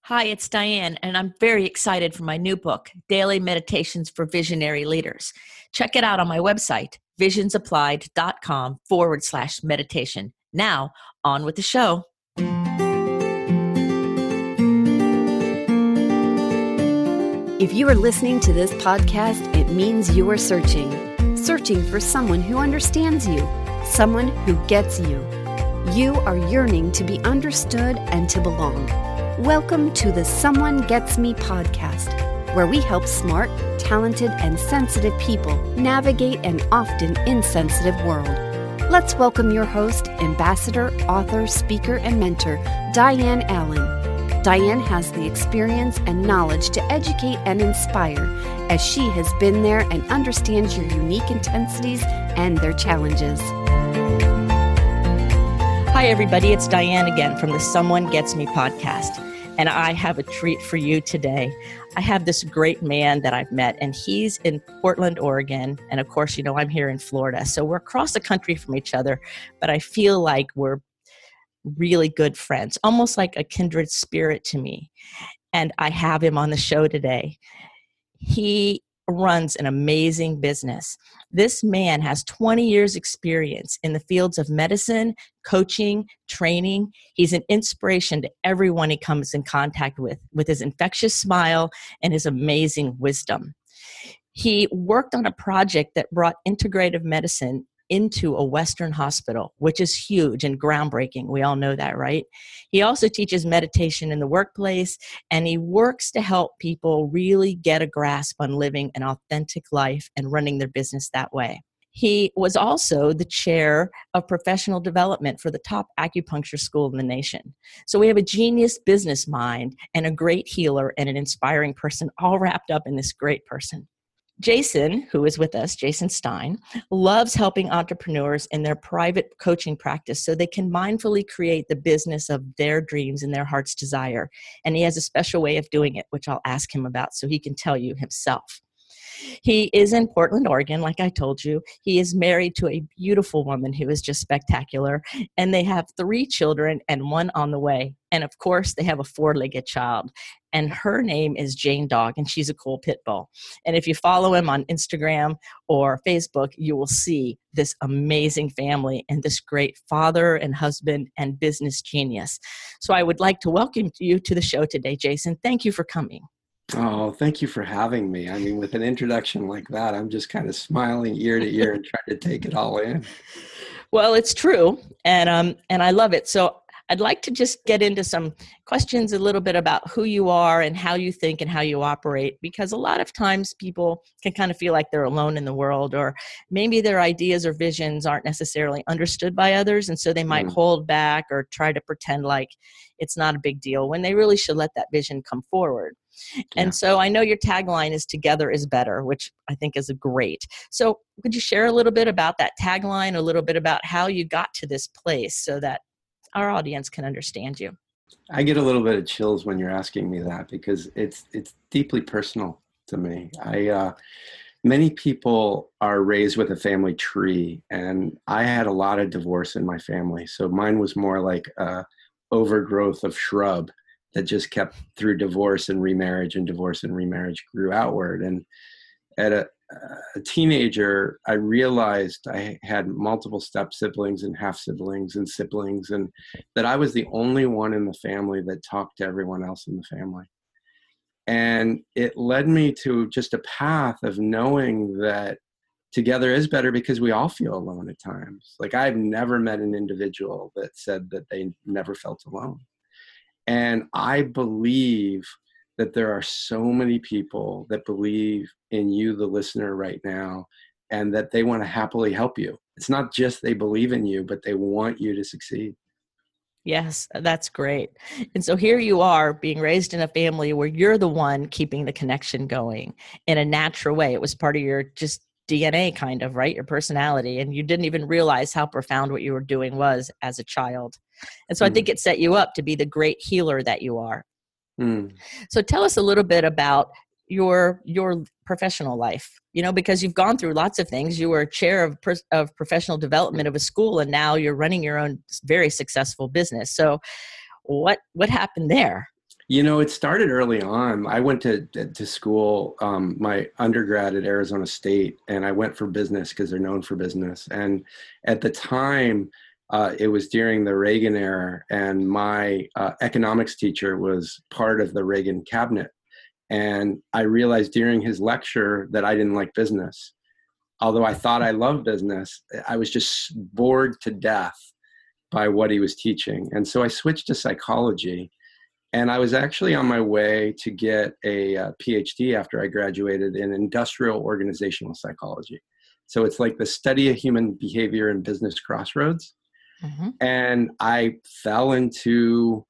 Hi, it's Diane, and I'm very excited for my new book, Daily Meditations for Visionary Leaders. Check it out on my website, visionsapplied.com/meditation. Now, on with the show. If you are listening to this podcast, it means you are searching for someone who understands you, someone who gets you. You are yearning to be understood and to belong. Welcome to the Someone Gets Me podcast, where we help smart, talented, and sensitive people navigate an often insensitive world. Let's welcome your host, ambassador, author, speaker, and mentor, Diane Allen. Diane has the experience and knowledge to educate and inspire, as she has been there and understands your unique intensities and their challenges. Hi, everybody. It's Diane again from the Someone Gets Me podcast. And I have a treat for you today. I have this great man that I've met, and he's in Portland, Oregon. And of course, you know, I'm here in Florida. So we're across the country from each other, but I feel like we're really good friends, almost like a kindred spirit to me. And I have him on the show today. He runs an amazing business. This man has 20 years experience in the fields of medicine, coaching, training. He's an inspiration to everyone he comes in contact with his infectious smile and his amazing wisdom. He worked on a project that brought integrative medicine into a Western hospital, which is huge and groundbreaking. We all know that, right? He also teaches meditation in the workplace, and he works to help people really get a grasp on living an authentic life and running their business that way. He was also the chair of professional development for the top acupuncture school in the nation. So we have a genius business mind and a great healer and an inspiring person all wrapped up in this great person. Jason, who is with us, Jason Stein, loves helping entrepreneurs in their private coaching practice so they can mindfully create the business of their dreams and their heart's desire. And he has a special way of doing it, which I'll ask him about so he can tell you himself. He is in Portland, Oregon, like I told you. He is married to a beautiful woman who is just spectacular. And they have 3 children and 1 on the way. And of course, they have a 4-legged child. And her name is Jane Dog, and she's a cool pit bull. And if you follow him on Instagram or Facebook, you will see this amazing family and this great father and husband and business genius. So I would like to welcome you to the show today, Jason. Thank you for coming. Oh, thank you for having me. I mean, with an introduction like that, I'm just kind of smiling ear to ear and trying to take it all in. Well, it's true, and I love it. So I'd like to just get into some questions a little bit about who you are and how you think and how you operate, because a lot of times people can kind of feel like they're alone in the world, or maybe their ideas or visions aren't necessarily understood by others, and so they might hold back or try to pretend like it's not a big deal when they really should let that vision come forward. And so I know your tagline is "Together is Better," which I think is great. So could you share a little bit about that tagline, a little bit about how you got to this place so that our audience can understand you? I get a little bit of chills when you're asking me that, because it's deeply personal to me. Many people are raised with a family tree, and I had a lot of divorce in my family. So mine was more like a overgrowth of shrub that just kept, through divorce and remarriage grew outward. And at a teenager, I realized I had multiple step siblings and half siblings and siblings, and that I was the only one in the family that talked to everyone else in the family. And it led me to just a path of knowing that together is better, because we all feel alone at times. Like, I've never met an individual that said that they never felt alone. And I believe that there are so many people that believe in you, the listener, right now, and that they want to happily help you. It's not just they believe in you, but they want you to succeed. Yes, that's great. And so here you are, being raised in a family where you're the one keeping the connection going in a natural way. It was part of your just DNA, kind of, right? Your personality. And you didn't even realize how profound what you were doing was as a child. And so I think it set you up to be the great healer that you are. So tell us a little bit about your professional life, you know, because you've gone through lots of things. You were chair of professional development of a school, and now you're running your own very successful business. So what happened there? It started early on. I went to school, my undergrad at Arizona State, and I went for business because they're known for business. And at the time, it was during the Reagan era, and my economics teacher was part of the Reagan cabinet. And I realized during his lecture that I didn't like business. Although I thought I loved business, I was just bored to death by what he was teaching. And so I switched to psychology. And I was actually on my way to get a PhD after I graduated in industrial organizational psychology. So it's like the study of human behavior and business crossroads. Mm-hmm. And I fell into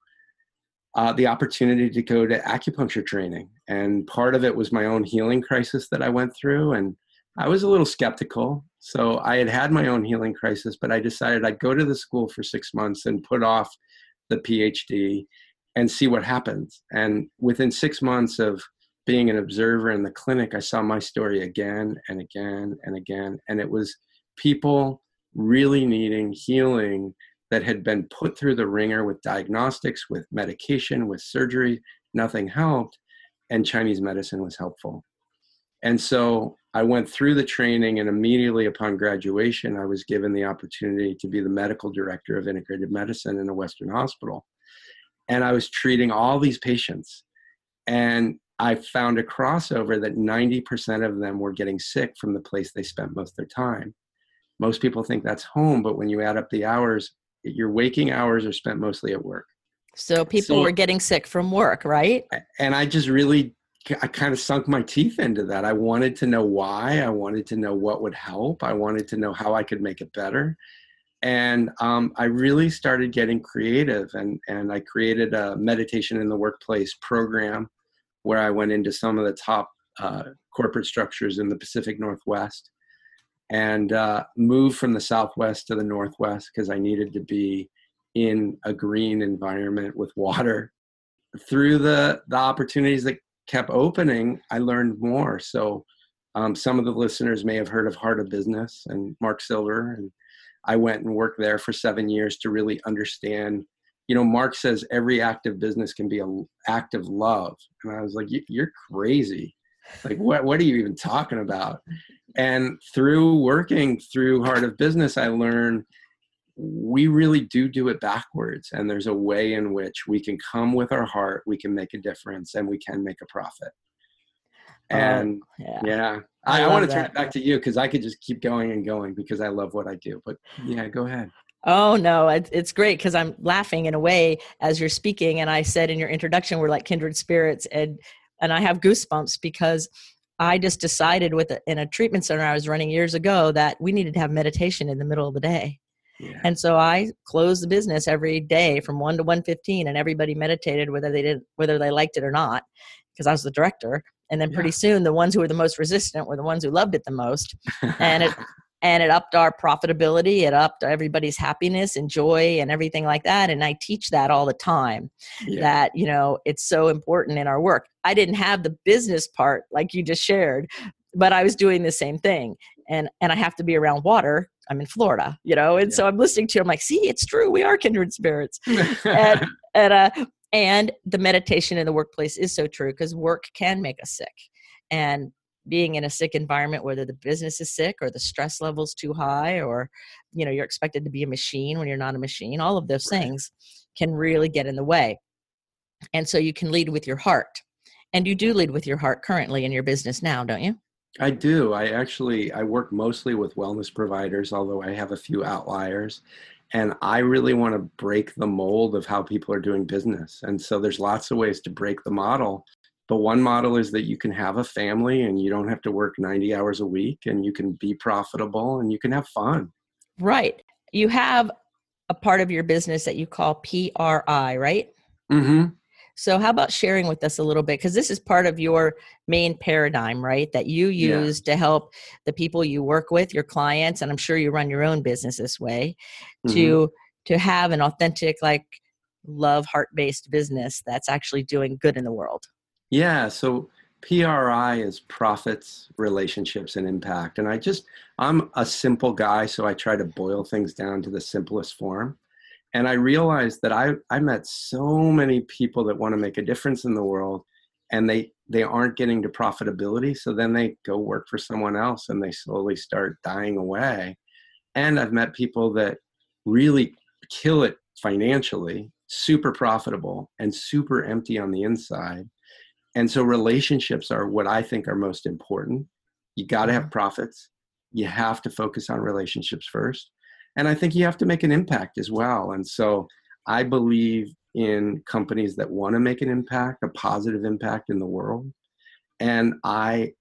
the opportunity to go to acupuncture training. And part of it was my own healing crisis that I went through. And I was a little skeptical. So I had my own healing crisis, but I decided I'd go to the school for 6 months and put off the PhD and see what happens. And within 6 months of being an observer in the clinic, I saw my story again and again and again. And it was people really needing healing that had been put through the ringer with diagnostics, with medication, with surgery. Nothing helped. And Chinese medicine was helpful. And so I went through the training, and immediately upon graduation, I was given the opportunity to be the medical director of integrated medicine in a Western hospital. And I was treating all these patients. And I found a crossover that 90% of them were getting sick from the place they spent most of their time. Most people think that's home, but when you add up the hours, your waking hours are spent mostly at work. So people were getting sick from work, right? And I kind of sunk my teeth into that. I wanted to know why. I wanted to know what would help. I wanted to know how I could make it better. And I really started getting creative, and I created a meditation in the workplace program where I went into some of the top corporate structures in the Pacific Northwest, and moved from the Southwest to the Northwest because I needed to be in a green environment with water. Through the opportunities that kept opening, I learned more. So some of the listeners may have heard of Heart of Business and Mark Silver, and I went and worked there for 7 years to really understand. Mark says every act of business can be an act of love. And I was like, you're crazy. Like, what are you even talking about? And through working through Heart of Business, I learned we really do it backwards. And there's a way in which we can come with our heart, we can make a difference, and we can make a profit. And I want to turn it back to you because I could just keep going and going because I love what I do. But yeah, go ahead. Oh, no, it's great because I'm laughing in a way as you're speaking. And I said in your introduction, we're like kindred spirits. And I have goosebumps because I just decided in a treatment center I was running years ago that we needed to have meditation in the middle of the day. Yeah. And so I closed the business every day from 1 to 1:15, and everybody meditated whether they liked it or not, because I was the director. And then pretty soon the ones who were the most resistant were the ones who loved it the most. And it upped our profitability. It upped everybody's happiness and joy and everything like that. And I teach that all the time, that, it's so important in our work. I didn't have the business part like you just shared, but I was doing the same thing. And I have to be around water. I'm in Florida, and so I'm listening to you. I'm like, see, it's true. We are kindred spirits. And the meditation in the workplace is so true because work can make us sick. And being in a sick environment, whether the business is sick or the stress level's too high, or, you're expected to be a machine when you're not a machine, all of those things can really get in the way. And so you can lead with your heart. And you do lead with your heart currently in your business now, don't you? I do. I work mostly with wellness providers, although I have a few outliers. And I really want to break the mold of how people are doing business. And so there's lots of ways to break the model. But one model is that you can have a family and you don't have to work 90 hours a week, and you can be profitable and you can have fun. Right. You have a part of your business that you call PRI, right? Mm-hmm. So how about sharing with us a little bit? Because this is part of your main paradigm, right? That you use to help the people you work with, your clients, and I'm sure you run your own business this way, to have an authentic, love, heart-based business that's actually doing good in the world. Yeah. So PRI is profits, relationships, and impact. And I'm a simple guy, so I try to boil things down to the simplest form. And I realized that I met so many people that want to make a difference in the world, and they aren't getting to profitability. So then they go work for someone else and they slowly start dying away. And I've met people that really kill it financially, super profitable and super empty on the inside. And so relationships are what I think are most important. You got to have profits. You have to focus on relationships first. And I think you have to make an impact as well. And so I believe in companies that want to make an impact, a positive impact in the world. And I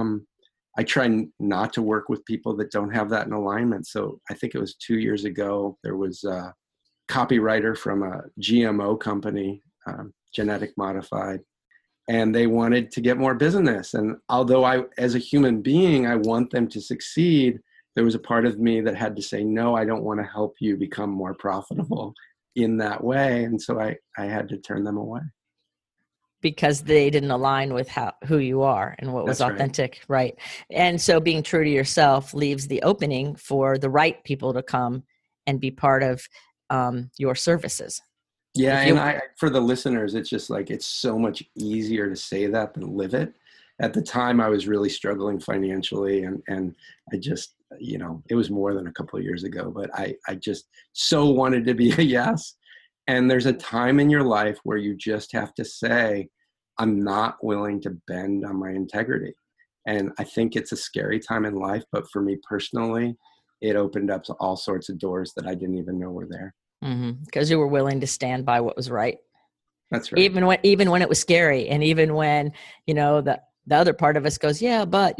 try not to work with people that don't have that in alignment. So I think it was 2 years ago, there was a copywriter from a GMO company, genetic modified, and they wanted to get more business. And although as a human being, I want them to succeed, there was a part of me that had to say, no, I don't want to help you become more profitable in that way. And so I had to turn them away. Because they didn't align with who you are and what was That's authentic. Right. And so being true to yourself leaves the opening for the right people to come and be part of your services. Yeah. And for the listeners, it's just like, it's so much easier to say that than live it. At the time I was really struggling financially, and I just, it was more than a couple of years ago, but I just so wanted to be a yes. And there's a time in your life where you just have to say, I'm not willing to bend on my integrity. And I think it's a scary time in life, but for me personally, it opened up to all sorts of doors that I didn't even know were there. Because you were willing to stand by what was right. That's right. Even when it was scary, and even when, the other part of us goes, yeah, but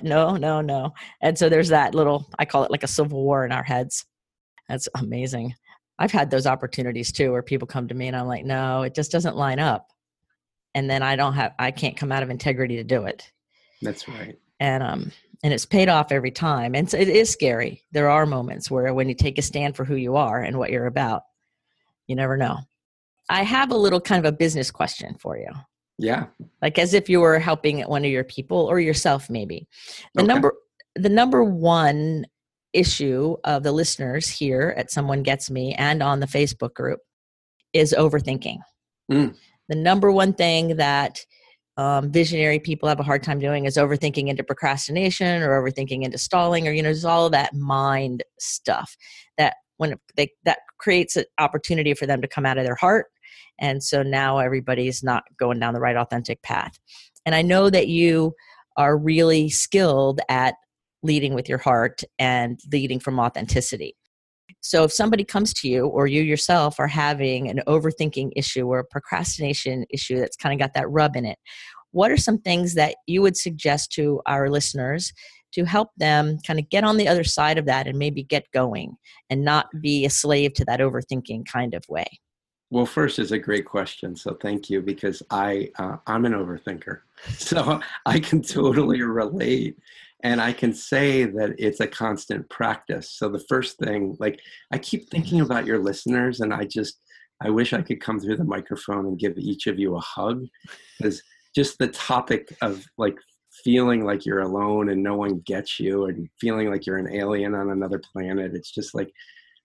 no. And so there's that little, I call it like a civil war in our heads. That's amazing. I've had those opportunities too, where people come to me and I'm like, no, it just doesn't line up. And then I can't come out of integrity to do it. That's right. And it's paid off every time. And so it is scary. There are moments where when you take a stand for who you are and what you're about, you never know. I have a little kind of a business question for you. Yeah. Like as if you were helping one of your people or yourself, maybe. The number one issue of the listeners here at Someone Gets Me and on the Facebook group is overthinking. The number one thing that visionary people have a hard time doing is overthinking into procrastination or overthinking into stalling, or there's all of that mind stuff that that creates an opportunity for them to come out of their heart. And so now everybody's not going down the right authentic path. And I know that you are really skilled at leading with your heart and leading from authenticity. So if somebody comes to you, or you yourself are having an overthinking issue or a procrastination issue that's kind of got that rub in it, what are some things that you would suggest to our listeners to help them kind of get on the other side of that and maybe get going and not be a slave to that overthinking kind of way? Well, first, it's a great question. So thank you, because I'm an overthinker. So I can totally relate. And I can say that it's a constant practice. So the first thing, like, I keep thinking about your listeners, and I wish I could come through the microphone and give each of you a hug, because just the topic of like feeling like you're alone and no one gets you, and feeling like you're an alien on another planet. It's just like,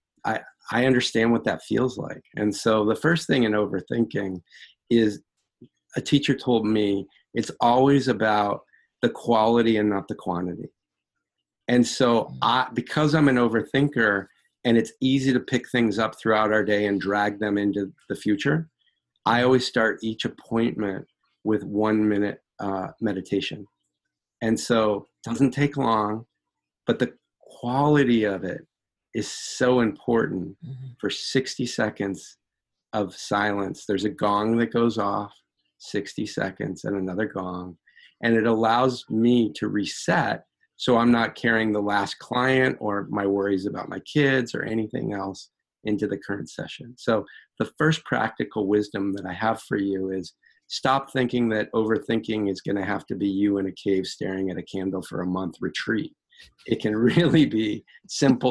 I understand what that feels like. And so the first thing in overthinking is, a teacher told me, it's always about the quality and not the quantity. And so because I'm an overthinker, and it's easy to pick things up throughout our day and drag them into the future, I always start each appointment with 1 minute meditation. And so it doesn't take long, but the quality of it is so important. For 60 seconds of silence. There's a gong that goes off, 60 seconds, and another gong. And it allows me to reset, so I'm not carrying the last client or my worries about my kids or anything else into the current session. So the first practical wisdom that I have for you is, stop thinking that overthinking is going to have to be you in a cave staring at a candle for a month retreat. It can really be simple.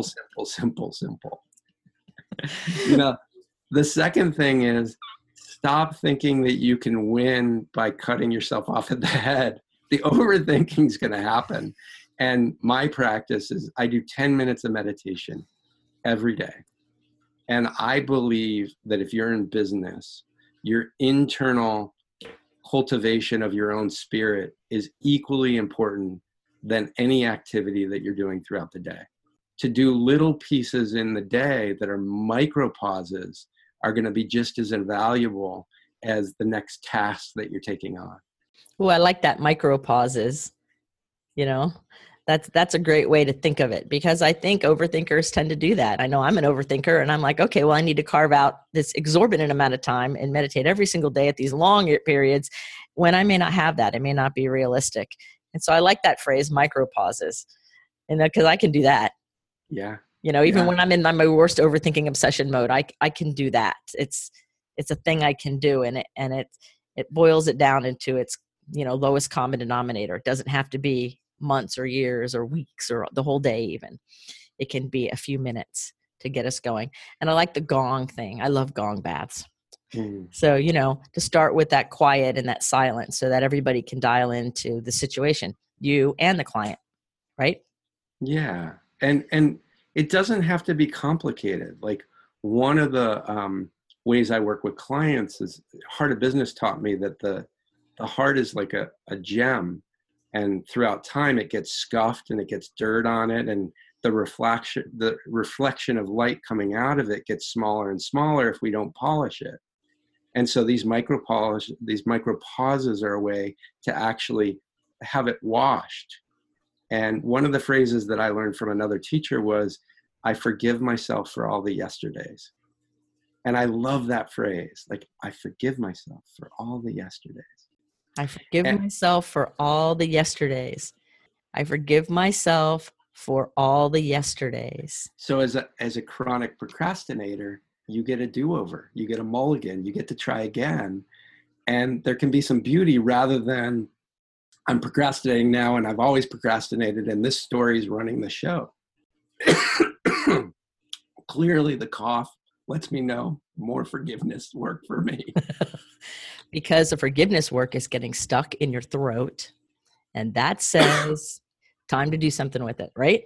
The second thing is, stop thinking that you can win by cutting yourself off at the head. The overthinking is going to happen. And my practice is, I do 10 minutes of meditation every day. And I believe that if you're in business, your internal cultivation of your own spirit is equally important than any activity that you're doing throughout the day. To do little pieces in the day that are micro pauses are going to be just as invaluable as the next task that you're taking on. Oh, I like that, micro pauses. You know, that's a great way to think of it, because I think overthinkers tend to do that. I know I'm an overthinker, and I'm like, okay, well, I need to carve out this exorbitant amount of time and meditate every single day at these long periods when I may not have that. It may not be realistic. And so I like that phrase, micro pauses, and because I can do that. Yeah. You know, even Yeah. when I'm in my worst overthinking obsession mode, I can do that. It's a thing I can do, and it boils it down into its, you know, lowest common denominator. It doesn't have to be months or years or weeks or the whole day even. It can be a few minutes to get us going. And I like the gong thing. I love gong baths. So, you know, to start with that quiet and that silence so that everybody can dial into the situation, you and the client, right? Yeah. And it doesn't have to be complicated. Like, one of the ways I work with clients is Heart of Business taught me that the heart is like a gem, and throughout time it gets scuffed and it gets dirt on it, and the reflection of light coming out of it gets smaller and smaller if we don't polish it. And so these micro pauses are a way to actually have it washed. And one of the phrases that I learned from another teacher was, I forgive myself for all the yesterdays. And I love that phrase. Like, I forgive myself for all the yesterdays. I forgive myself for all the yesterdays. I forgive myself for all the yesterdays. So as a chronic procrastinator, you get a do-over, you get a mulligan, you get to try again. And there can be some beauty rather than, I'm procrastinating now and I've always procrastinated and this story is running the show. Clearly the cough lets me know more forgiveness work for me. Because the forgiveness work is getting stuck in your throat. And that says time to do something with it, right?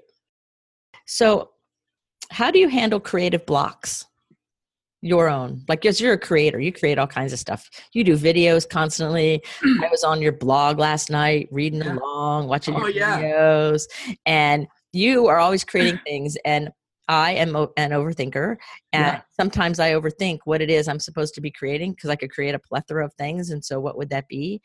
So how do you handle creative blocks? Your own, like, yes, you're a creator. You create all kinds of stuff. You do videos constantly. I was on your blog last night, reading along, watching your videos, and you are always creating things. And I am an overthinker, and sometimes I overthink what it is I'm supposed to be creating, because I could create a plethora of things. And so what would that be?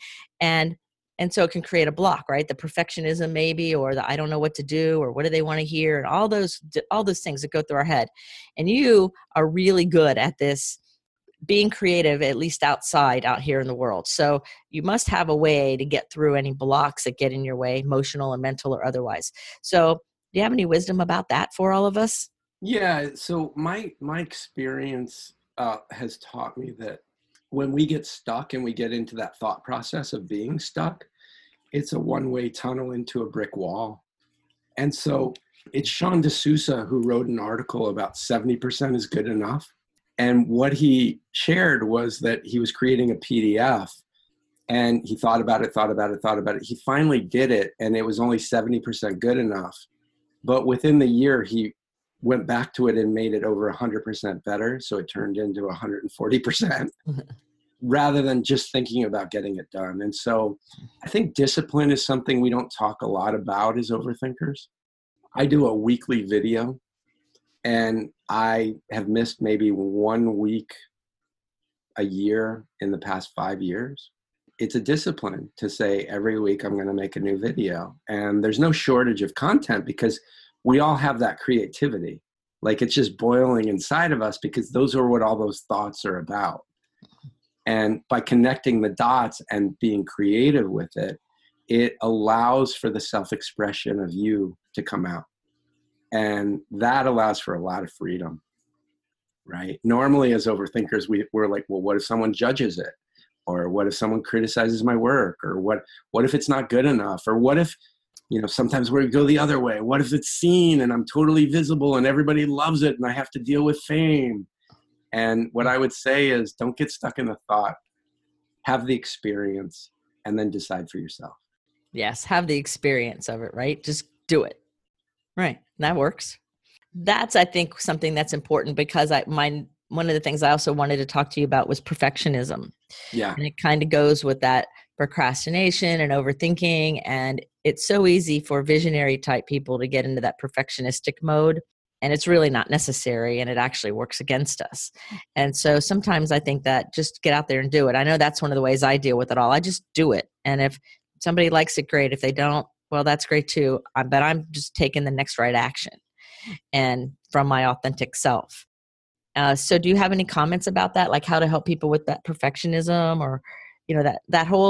And so it can create a block, right? The perfectionism maybe, or the I don't know what to do, or what do they want to hear, and all those things that go through our head. And you are really good at this, being creative, at least out here in the world. So you must have a way to get through any blocks that get in your way, emotional and mental or otherwise. So do you have any wisdom about that for all of us? Yeah. So my experience has taught me that when we get stuck and we get into that thought process of being stuck, it's a one-way tunnel into a brick wall. And so it's Sean D'Souza who wrote an article about 70% is good enough. And what he shared was that he was creating a PDF and he thought about it. He finally did it, and it was only 70% good enough. But within the year, he went back to it and made it over 100% better. So it turned into 140%. Rather than just thinking about getting it done. And so I think discipline is something we don't talk a lot about as overthinkers. I do a weekly video, and I have missed maybe 1 week a year in the past 5 years. It's a discipline to say every week I'm going to make a new video. And there's no shortage of content because we all have that creativity. Like, it's just boiling inside of us because those are what all those thoughts are about. And by connecting the dots and being creative with it, it allows for the self-expression of you to come out. And that allows for a lot of freedom, right? Normally as overthinkers, we're like, well, what if someone judges it? Or what if someone criticizes my work? Or what if it's not good enough? Or what if, sometimes we go the other way. What if it's seen and I'm totally visible and everybody loves it and I have to deal with fame? And what I would say is, don't get stuck in the thought, have the experience, and then decide for yourself. Yes, have the experience of it, right? Just do it. Right, that works. That's, I think, something that's important because one of the things I also wanted to talk to you about was perfectionism. Yeah. And it kind of goes with that procrastination and overthinking. And it's so easy for visionary type people to get into that perfectionistic mode. And it's really not necessary. And it actually works against us. And so sometimes I think that just get out there and do it. I know that's one of the ways I deal with it all. I just do it. And if somebody likes it, great. If they don't, well, that's great too. But I'm just taking the next right action and from my authentic self. So do you have any comments about that? Like how to help people with that perfectionism or, that whole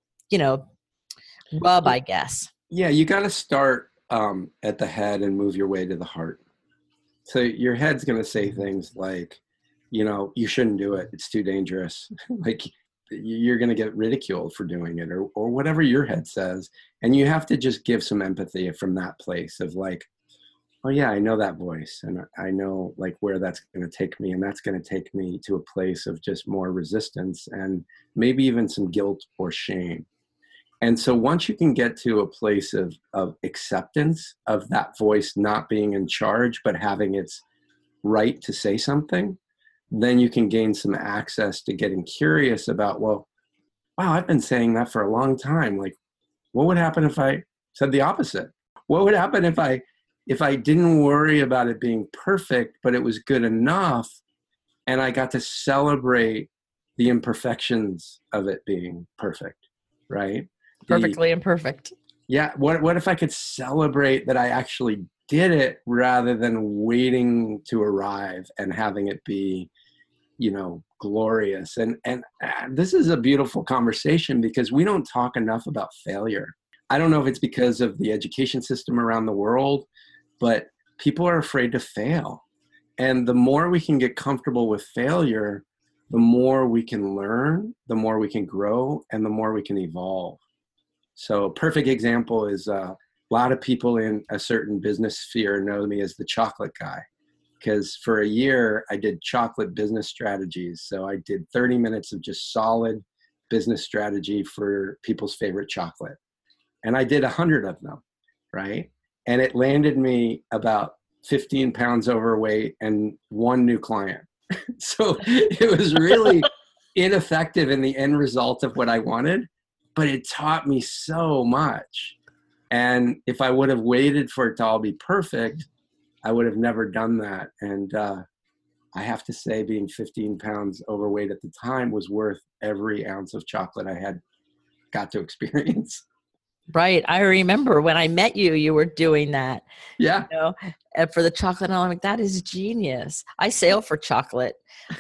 rub, I guess. Yeah. You got to start at the head and move your way to the heart. So your head's going to say things like, you shouldn't do it. It's too dangerous. Like you're going to get ridiculed for doing it or whatever your head says. And you have to just give some empathy from that place of like, oh yeah, I know that voice and I know like where that's going to take me. And that's going to take me to a place of just more resistance and maybe even some guilt or shame. And so once you can get to a place of acceptance of that voice not being in charge, but having its right to say something, then you can gain some access to getting curious about, well, wow, I've been saying that for a long time. Like, what would happen if I said the opposite? What would happen if I didn't worry about it being perfect, but it was good enough and I got to celebrate the imperfections of it being perfect, right? Perfectly imperfect. Yeah. What if I could celebrate that I actually did it rather than waiting to arrive and having it be, glorious. And this is a beautiful conversation because we don't talk enough about failure. I don't know if it's because of the education system around the world, but people are afraid to fail. And the more we can get comfortable with failure, the more we can learn, the more we can grow, and the more we can evolve. So a perfect example is a lot of people in a certain business sphere know me as the chocolate guy. Because for a year, I did chocolate business strategies. So I did 30 minutes of just solid business strategy for people's favorite chocolate. And I did 100 of them, right? And it landed me about 15 pounds overweight and one new client. So it was really ineffective in the end result of what I wanted, but it taught me so much. And if I would have waited for it to all be perfect, I would have never done that. And I have to say being 15 pounds overweight at the time was worth every ounce of chocolate I had got to experience. Right. I remember when I met you, you were doing that. Yeah. For the chocolate. And I'm like, that is genius. I sail for chocolate.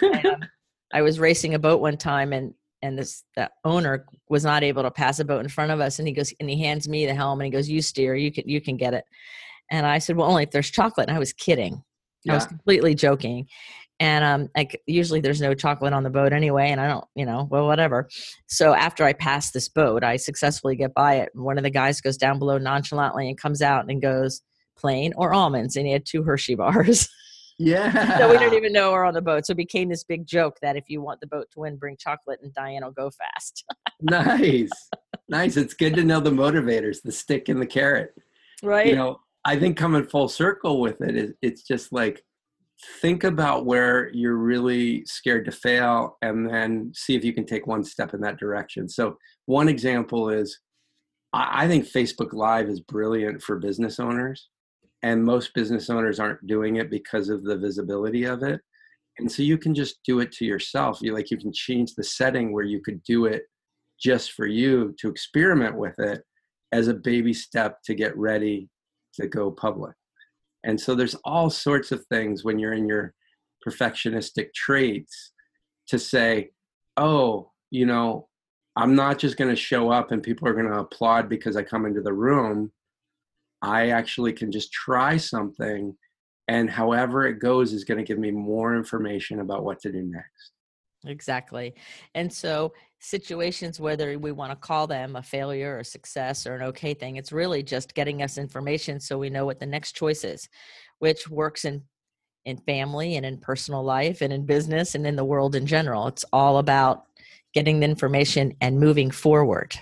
I was racing a boat one time and the owner was not able to pass a boat in front of us. And he hands me the helm and he goes, you steer, you can get it. And I said, well, only if there's chocolate. And I was kidding. Yeah. I was completely joking. And usually there's no chocolate on the boat anyway. And I don't, well, whatever. So after I pass this boat, I successfully get by it. One of the guys goes down below nonchalantly and comes out and goes, plain or almonds? And he had 2 Hershey bars. Yeah. So we didn't even know we're on the boat. So it became this big joke that if you want the boat to win, bring chocolate and Diane will go fast. Nice. It's good to know the motivators, the stick and the carrot. Right. I think coming full circle with it is it's just like, think about where you're really scared to fail and then see if you can take one step in that direction. So one example is I think Facebook Live is brilliant for business owners, and most business owners aren't doing it because of the visibility of it. And so you can just do it to yourself. You can change the setting where you could do it just for you to experiment with it as a baby step to get ready to go public. And so there's all sorts of things when you're in your perfectionistic traits to say, oh, I'm not just going to show up and people are going to applaud because I come into the room. I actually can just try something, and however it goes is going to give me more information about what to do next. Exactly. And so situations, whether we want to call them a failure or success or an okay thing, it's really just getting us information so we know what the next choice is, which works in family and in personal life and in business and in the world in general. It's all about getting the information and moving forward.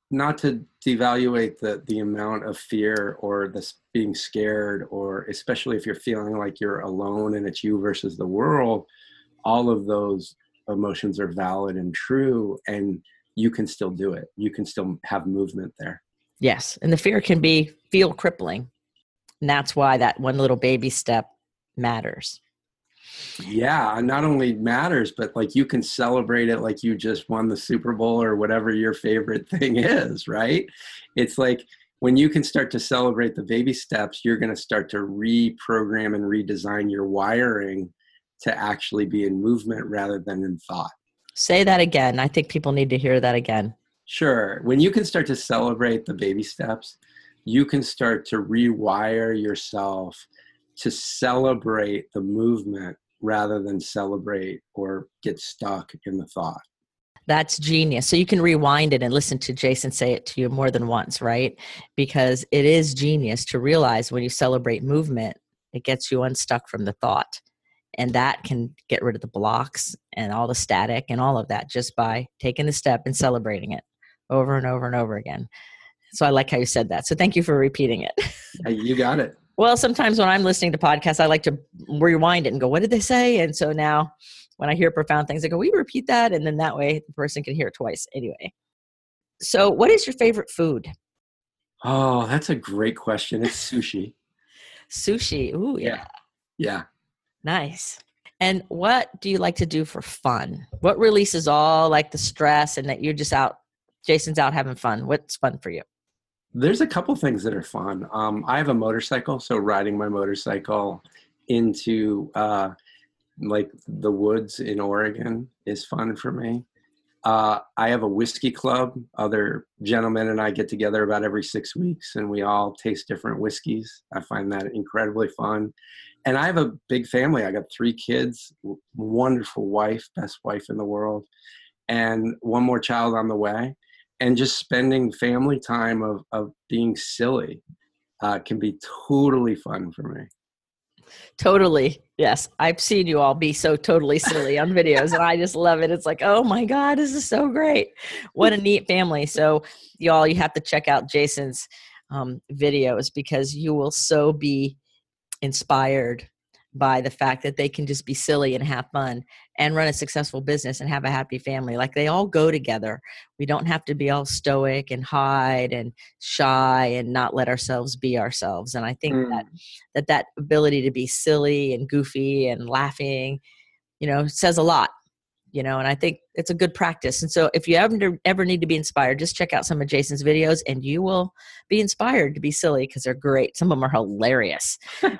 not to devaluate the amount of fear or this being scared, or especially if you're feeling like you're alone and it's you versus the world, all of those emotions are valid and true, and you can still do it. You can still have movement there. Yes. And the fear can feel crippling. And that's why that one little baby step matters. Yeah, not only matters, but like you can celebrate it like you just won the Super Bowl or whatever your favorite thing is, right? It's like when you can start to celebrate the baby steps, you're going to start to reprogram and redesign your wiring to actually be in movement rather than in thought. Say that again. I think people need to hear that again. Sure. When you can start to celebrate the baby steps, you can start to rewire yourself to celebrate the movement rather than celebrate or get stuck in the thought. That's genius. So you can rewind it and listen to Jason say it to you more than once, right? Because it is genius to realize when you celebrate movement, it gets you unstuck from the thought. And that can get rid of the blocks and all the static and all of that just by taking the step and celebrating it over and over and over again. So I like how you said that. So thank you for repeating it. You got it. Well, sometimes when I'm listening to podcasts, I like to rewind it and go, what did they say? And so now when I hear profound things, I go, will you repeat that? And then that way the person can hear it twice anyway. So what is your favorite food? Oh, that's a great question. It's sushi. Sushi. Ooh, yeah. Yeah. Nice. And what do you like to do for fun? What releases all like the stress and that you're just out, Jason's out having fun? What's fun for you? There's a couple things that are fun. I have a motorcycle, so riding my motorcycle into like the woods in Oregon is fun for me. I have a whiskey club. Other gentlemen and I get together about every 6 weeks and we all taste different whiskeys. I find that incredibly fun. And I have a big family. I got 3 kids, wonderful wife, best wife in the world, and one more child on the way. And just spending family time of being silly can be totally fun for me. Totally. Yes. I've seen you all be so totally silly on videos and I just love it. It's like, oh my God, this is so great. What a neat family. So you have to check out Jason's videos because you will so be inspired by the fact that they can just be silly and have fun and run a successful business and have a happy family. Like they all go together. We don't have to be all stoic and hide and shy and not let ourselves be ourselves. And I think that ability to be silly and goofy and laughing, says a lot, and I think it's a good practice. And so if you ever need to be inspired, just check out some of Jason's videos and you will be inspired to be silly because they're great. Some of them are hilarious.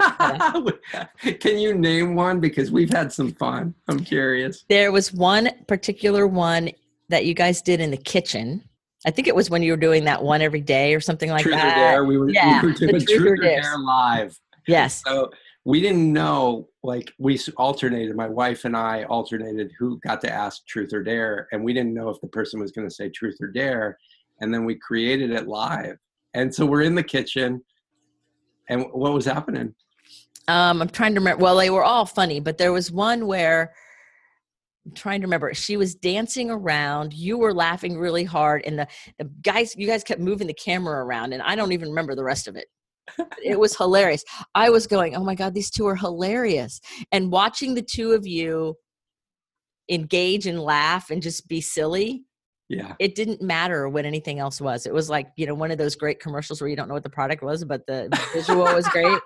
Can you name one? Because we've had some fun. I'm curious. There was one particular one that you guys did in the kitchen. I think it was when you were doing that one every day or something like Truth that. Or Dare. We were doing Truth or Dare live. Yes. So we didn't know, we alternated, my wife and I alternated who got to ask Truth or Dare, and we didn't know if the person was going to say Truth or Dare, and then we created it live. And so we're in the kitchen, and what was happening? I'm trying to remember. Well, they were all funny, but there was one where I'm trying to remember. She was dancing around. You were laughing really hard, and you guys kept moving the camera around, and I don't even remember the rest of it. It was hilarious. I was going, oh my God, these two are hilarious. And watching the two of you engage and laugh and just be silly. Yeah. It didn't matter what anything else was. It was like, one of those great commercials where you don't know what the product was, but the visual was great,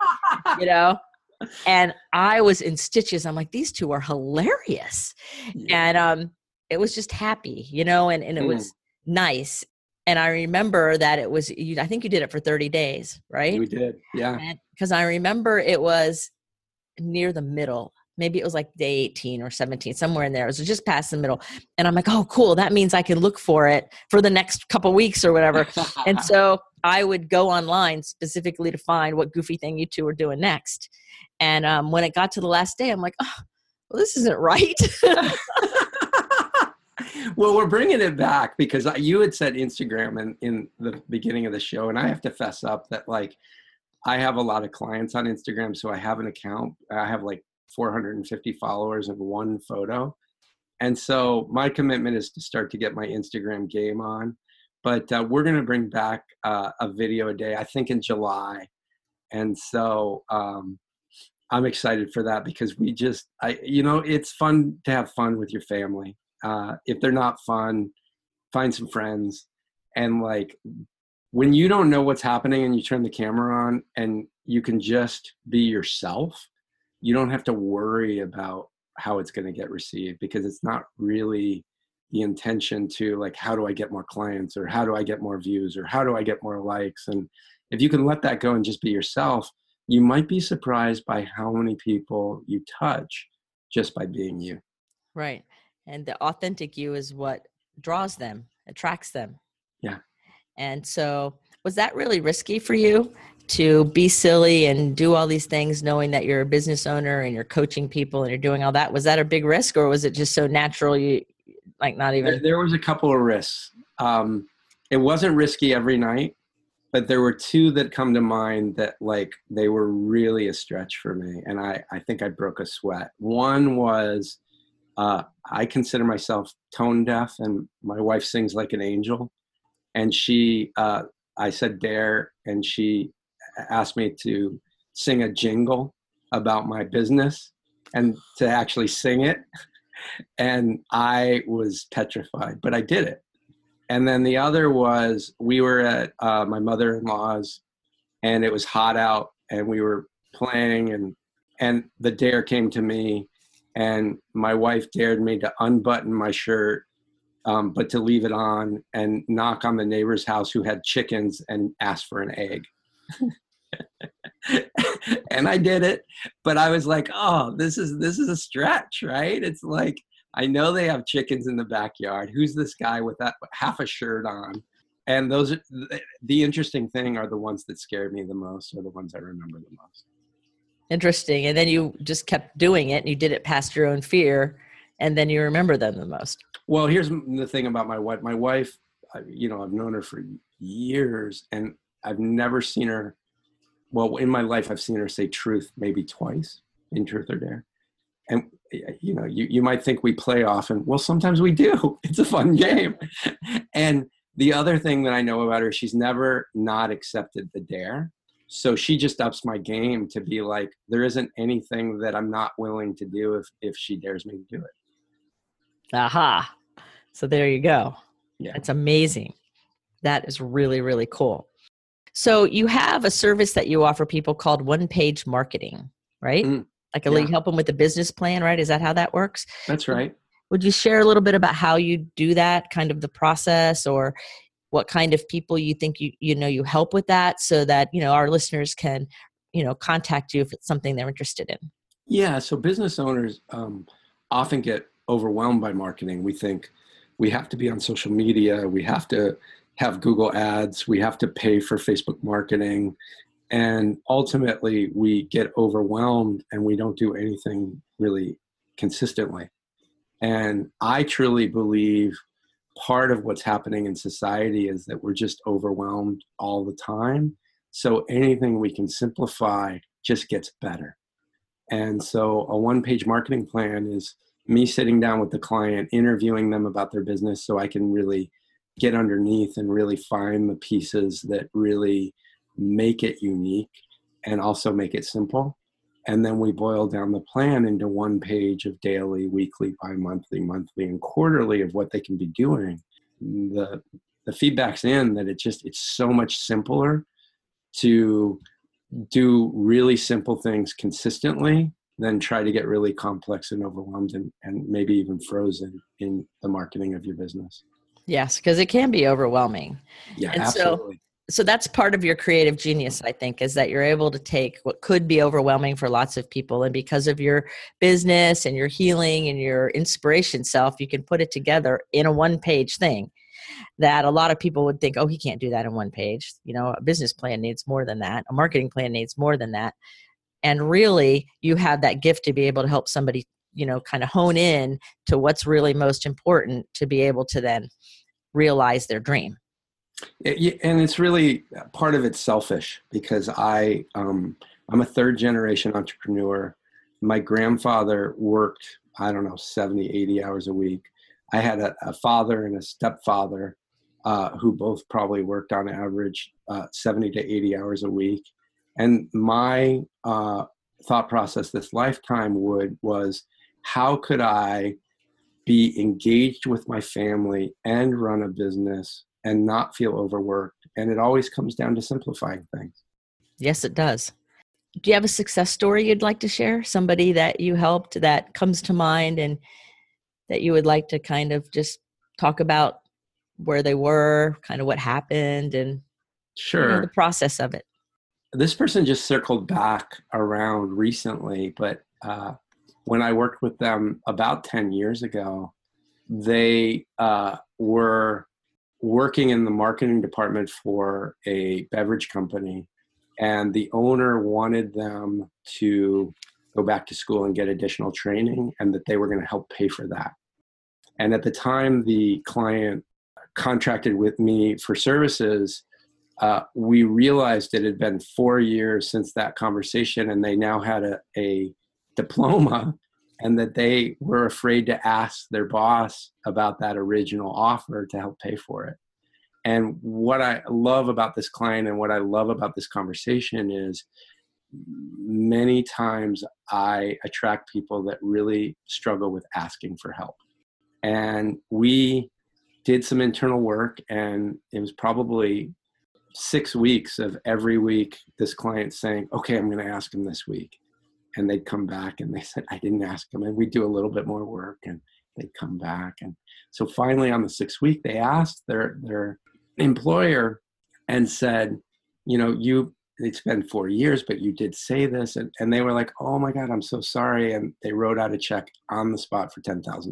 and I was in stitches. I'm like, these two are hilarious. Yeah. And it was just happy, and it was nice. And I remember that it was, I think you did it for 30 days, right? We did, yeah. Because I remember it was near the middle. Maybe it was like day 18 or 17, somewhere in there. It was just past the middle. And I'm like, oh, cool. That means I can look for it for the next couple weeks or whatever. And so I would go online specifically to find what goofy thing you two were doing next. And when it got to the last day, I'm like, oh, well, this isn't right. Well, we're bringing it back because you had said Instagram in the beginning of the show, and I have to fess up that I have a lot of clients on Instagram, so I have an account. I have 450 followers and one photo, and so my commitment is to start to get my Instagram game on. but we're going to bring back a video a day, I think in July. And so I'm excited for that because it's fun to have fun with your family. If they're not fun, find some friends. And like, when you don't know what's happening and you turn the camera on and you can just be yourself, you don't have to worry about how it's going to get received, because it's not really the intention to like, how do I get more clients, or how do I get more views, or how do I get more likes? And if you can let that go and just be yourself, you might be surprised by how many people you touch just by being you. Right. And the authentic you is what draws them, attracts them. Yeah. And so was that really risky for you to be silly and do all these things, knowing that you're a business owner and you're coaching people and you're doing all that? Was that a big risk, or was it just so natural you like not even? There was a couple of risks. It wasn't risky every night, but there were two that come to mind that like they were really a stretch for me. And I think I broke a sweat. One was I consider myself tone deaf, and my wife sings like an angel. And I said dare, and she asked me to sing a jingle about my business and to actually sing it. And I was petrified, but I did it. And then the other was, we were at my mother-in-law's, and it was hot out, and we were playing, and the dare came to me, and my wife dared me to unbutton my shirt, but to leave it on and knock on the neighbor's house who had chickens and ask for an egg. And I did it, but I was like, oh, this is a stretch, right? It's like, I know they have chickens in the backyard. Who's this guy with that half a shirt on? And those are the interesting thing are the ones that scared me the most, or the ones I remember the most. Interesting. And then you just kept doing it, and you did it past your own fear, and then you remember them the most. Well, here's the thing about my wife. My wife, I've known her for years, and I've never seen her. Well, in my life, I've seen her say truth maybe twice in Truth or Dare. And, you might think we play often. Well, sometimes we do. It's a fun game. And the other thing that I know about her, she's never not accepted the dare. So she just ups my game to be like, there isn't anything that I'm not willing to do if she dares me to do it. Aha. So there you go. Yeah. It's amazing. That is really, really cool. So you have a service that you offer people called one-page marketing, right? Like you help them with the business plan, right? Is that how that works? That's right. Would you share a little bit about how you do that, kind of the process, or what kind of people you think you help with that, so that, our listeners can, contact you if it's something they're interested in? Yeah. So business owners often get overwhelmed by marketing. We think we have to be on social media. We have to have Google ads. We have to pay for Facebook marketing. And ultimately we get overwhelmed and we don't do anything really consistently. And I truly believe part of what's happening in society is that we're just overwhelmed all the time. So anything we can simplify just gets better. And so a one-page marketing plan is me sitting down with the client, interviewing them about their business so I can really get underneath and really find the pieces that really make it unique and also make it simple. And then we boil down the plan into one page of daily, weekly, bi-monthly, monthly, and quarterly of what they can be doing. The feedback's in that it's so much simpler to do really simple things consistently than try to get really complex and overwhelmed and maybe even frozen in the marketing of your business. Yes, because it can be overwhelming. Yeah, and absolutely. So that's part of your creative genius, I think, is that you're able to take what could be overwhelming for lots of people, and because of your business and your healing and your inspiration self, you can put it together in a one-page thing that a lot of people would think, oh, he can't do that in one page. A business plan needs more than that. A marketing plan needs more than that. And really, you have that gift to be able to help somebody, kind of hone in to what's really most important to be able to then realize their dream. And it's really, part of it's selfish because I'm a third generation entrepreneur. My grandfather worked, 70, 80 hours a week. I had a father and a stepfather who both probably worked on average 70 to 80 hours a week. And my thought process this lifetime was how could I be engaged with my family and run a business and not feel overworked? And it always comes down to simplifying things. Yes, it does. Do you have a success story you'd like to share? Somebody that you helped that comes to mind and that you would like to kind of just talk about where they were, kind of what happened, and Sure. The process of it. This person just circled back around recently, but when I worked with them about 10 years ago, they were working in the marketing department for a beverage company, and the owner wanted them to go back to school and get additional training, and that they were going to help pay for that. And at the time the client contracted with me for services, we realized it had been 4 years since that conversation, and they now had a diploma, and that they were afraid to ask their boss about that original offer to help pay for it. And what I love about this client and what I love about this conversation is many times I attract people that really struggle with asking for help. And we did some internal work, and it was probably 6 weeks of every week this client saying, okay, I'm going to ask him this week. And they'd come back and they said, I didn't ask him. And we'd do a little bit more work and they'd come back. And so finally on the 6th week, they asked their employer and said, it's been 4 years, but you did say this. And they were like, oh my God, I'm so sorry. And they wrote out a check on the spot for $10,000.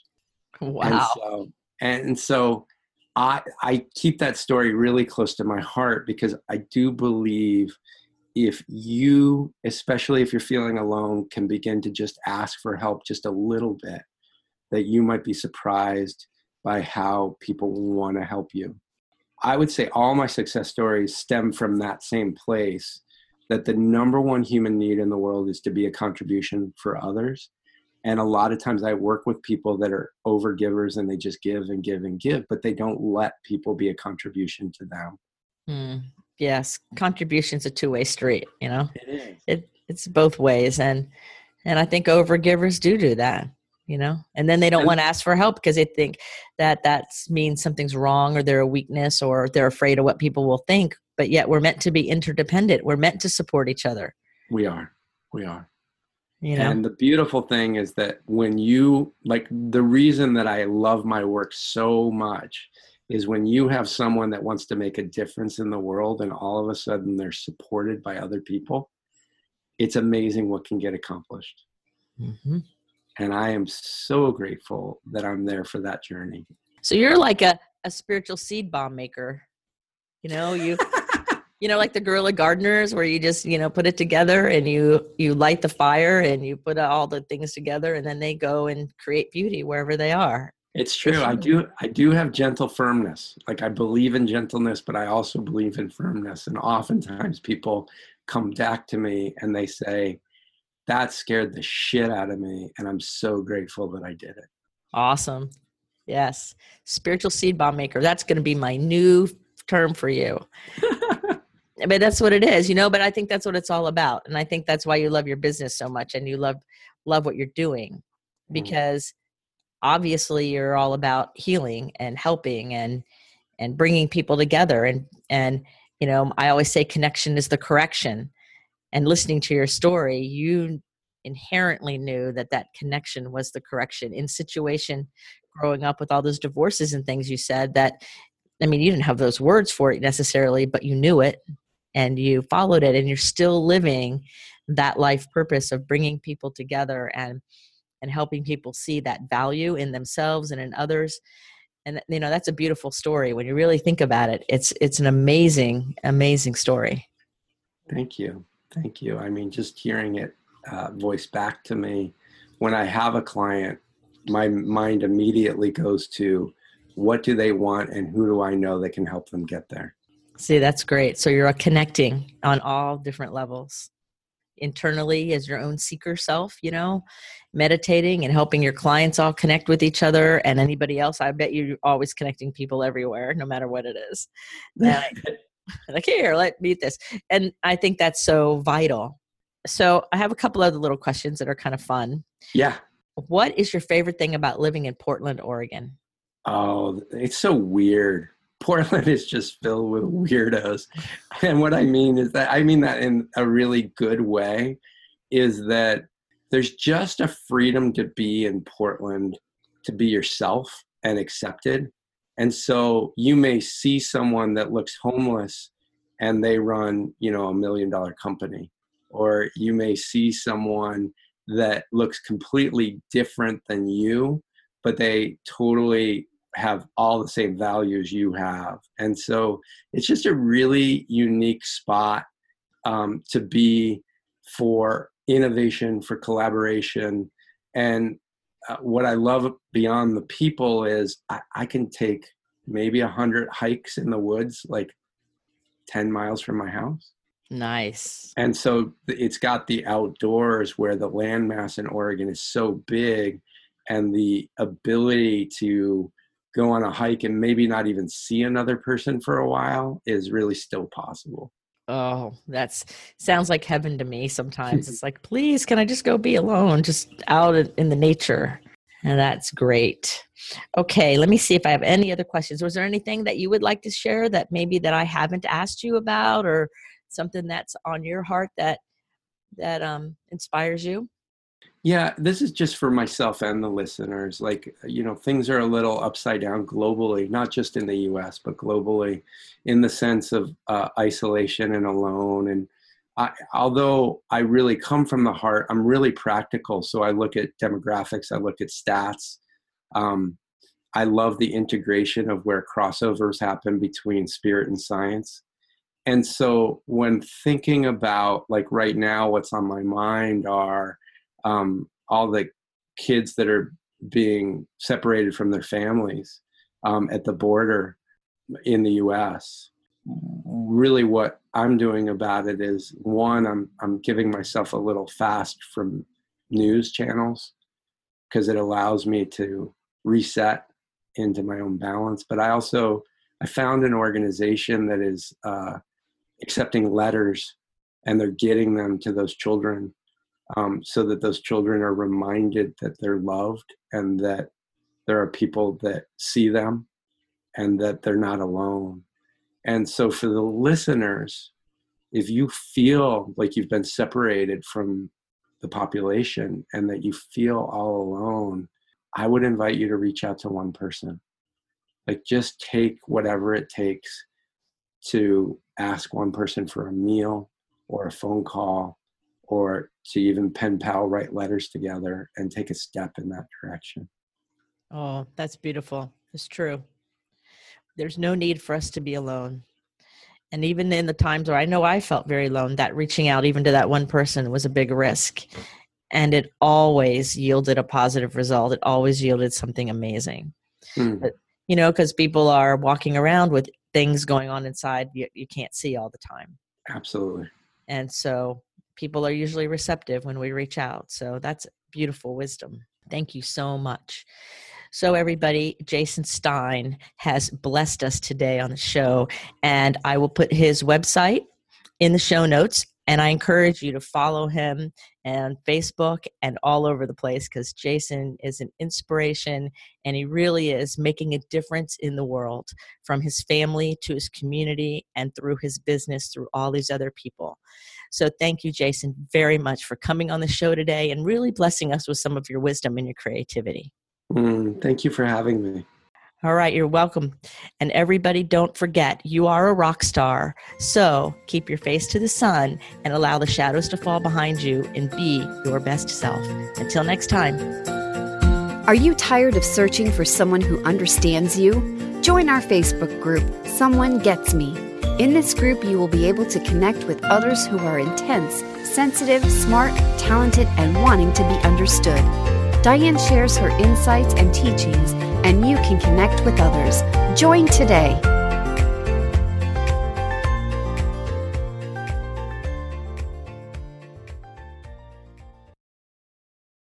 Wow. And so I keep that story really close to my heart, because I do believe if you, especially if you're feeling alone, can begin to just ask for help just a little bit, that you might be surprised by how people want to help you. I would say all my success stories stem from that same place, that the number one human need in the world is to be a contribution for others. And a lot of times I work with people that are overgivers and they just give and give and give, but they don't let people be a contribution to them. Yes. Contribution's a two-way street, It is. It's both ways. And I think overgivers do that, and then they don't want to ask for help because they think that means something's wrong or they're a weakness or they're afraid of what people will think. But yet we're meant to be interdependent. We're meant to support each other. We are. And the beautiful thing is that when you, the reason that I love my work so much is when you have someone that wants to make a difference in the world and all of a sudden they're supported by other people, it's amazing what can get accomplished. Mm-hmm. And I am so grateful that I'm there for that journey. So you're like a spiritual seed bomb maker. Like the guerrilla gardeners where you just, put it together and you light the fire and you put all the things together and then they go and create beauty wherever they are. It's true. I do have gentle firmness. I believe in gentleness, but I also believe in firmness. And oftentimes people come back to me and they say, that scared the shit out of me. And I'm so grateful that I did it. Awesome. Yes. Spiritual seed bomb maker. That's going to be my new term for you. But that's what it is, but I think that's what it's all about. And I think that's why you love your business so much and you love what you're doing, because obviously you're all about healing and helping and bringing people together. And I always say connection is the correction. And listening to your story, you inherently knew that connection was the correction in situation growing up with all those divorces and things you said that, you didn't have those words for it necessarily, but you knew it and you followed it and you're still living that life purpose of bringing people together and helping people see that value in themselves and in others. And, that's a beautiful story. When you really think about it, it's an amazing, amazing story. Thank you. Just hearing it voiced back to me, when I have a client, my mind immediately goes to what do they want and who do I know that can help them get there? See, that's great. So you're connecting on all different levels. internally as your own seeker self, meditating and helping your clients all connect with each other and anybody else. I bet you're always connecting people everywhere, no matter what it is. Like, here, let's meet this. And I think that's so vital. So I have a couple other little questions that are kind of fun. Yeah. What is your favorite thing about living in Portland, Oregon? Oh, it's so weird. Portland is just filled with weirdos. And what I mean that in a really good way, is that there's just a freedom to be in Portland, to be yourself and accepted. And so you may see someone that looks homeless and they run, a $1 million company, or you may see someone that looks completely different than you, but they totally have all the same values you have. And so it's just a really unique spot to be for innovation, for collaboration. And what I love beyond the people is I can take maybe 100 hikes in the woods, like 10 miles from my house. Nice. And so it's got the outdoors where the landmass in Oregon is so big, and the ability to go on a hike and maybe not even see another person for a while is really still possible. Oh, sounds like heaven to me sometimes. It's like, please, can I just go be alone, just out in the nature? And that's great. Okay, let me see if I have any other questions. Was there anything that you would like to share that I haven't asked you about, or something that's on your heart that inspires you? Yeah, this is just for myself and the listeners. Things are a little upside down globally, not just in the US, but globally, in the sense of isolation and alone. And although I really come from the heart, I'm really practical. So I look at demographics, I look at stats. I love the integration of where crossovers happen between spirit and science. And so when thinking about, right now, what's on my mind are all the kids that are being separated from their families at the border in the US. Really what I'm doing about it is, one, I'm giving myself a little fast from news channels because it allows me to reset into my own balance. But I found an organization that is accepting letters, and they're getting them to those children so that those children are reminded that they're loved and that there are people that see them and that they're not alone. And so for the listeners, if you feel like you've been separated from the population and that you feel all alone, I would invite you to reach out to one person. Just take whatever it takes to ask one person for a meal or a phone call, or to even pen pal write letters together and take a step in that direction. Oh, that's beautiful. It's true. There's no need for us to be alone. And even in the times where I know I felt very alone, that reaching out even to that one person was a big risk. And it always yielded a positive result. It always yielded something amazing. But, because people are walking around with things going on inside you can't see all the time. Absolutely. And so people are usually receptive when we reach out. So that's beautiful wisdom. Thank you so much. So everybody, Jason Stein has blessed us today on the show, and I will put his website in the show notes, and I encourage you to follow him on Facebook and all over the place, because Jason is an inspiration, and he really is making a difference in the world, from his family to his community and through his business, through all these other people. So thank you, Jason, very much for coming on the show today and really blessing us with some of your wisdom and your creativity. Thank you for having me. All right, you're welcome. And everybody, don't forget, you are a rock star. So keep your face to the sun and allow the shadows to fall behind you and be your best self. Until next time. Are you tired of searching for someone who understands you? Join our Facebook group, Someone Gets Me. In this group, you will be able to connect with others who are intense, sensitive, smart, talented, and wanting to be understood. Diane shares her insights and teachings, and you can connect with others. Join today.